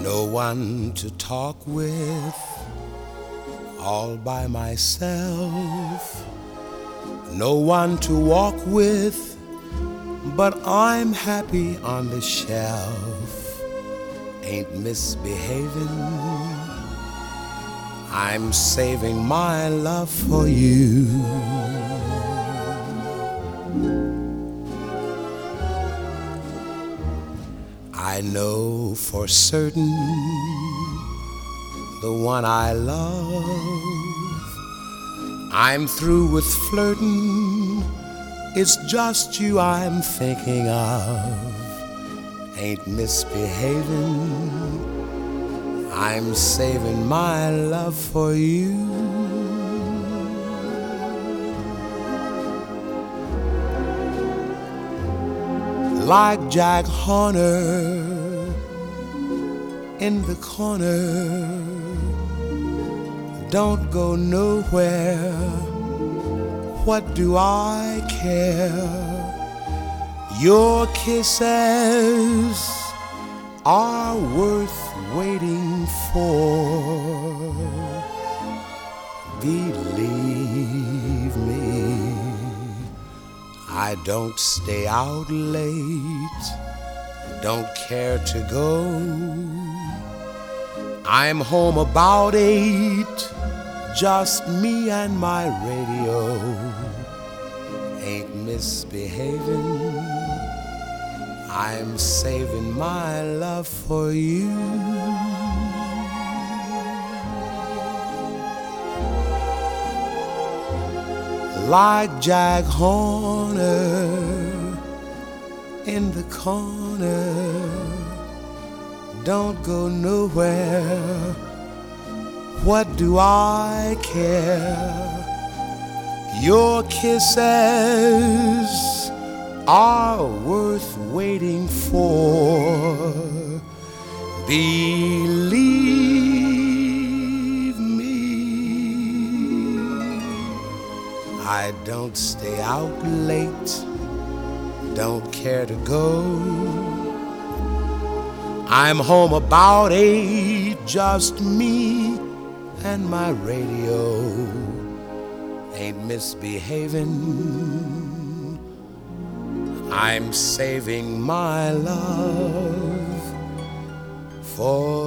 No one to talk with, all by myself. No one to walk with, but I'm happy on the shelf. Ain't misbehaving, I'm saving my love for you. I know for certain the one I love. I'm through with flirting, it's just you I'm thinking of. Ain't misbehaving, I'm saving my love for you. Like Jack Horner in the corner, don't go nowhere, what do I care? Your kisses are worth waiting for. Believe me, I don't stay out late, don't care to go. I'm home about 8, just me and my radio. Ain't misbehaving, I'm saving my love for you. Like Jack Horner in the corner, don't go nowhere, what do I care? Your kisses are worth waiting for. Believe me, I don't stay out late, don't care to go. I'm home about 8, just me and my radio. Ain't misbehaving, I'm saving my love for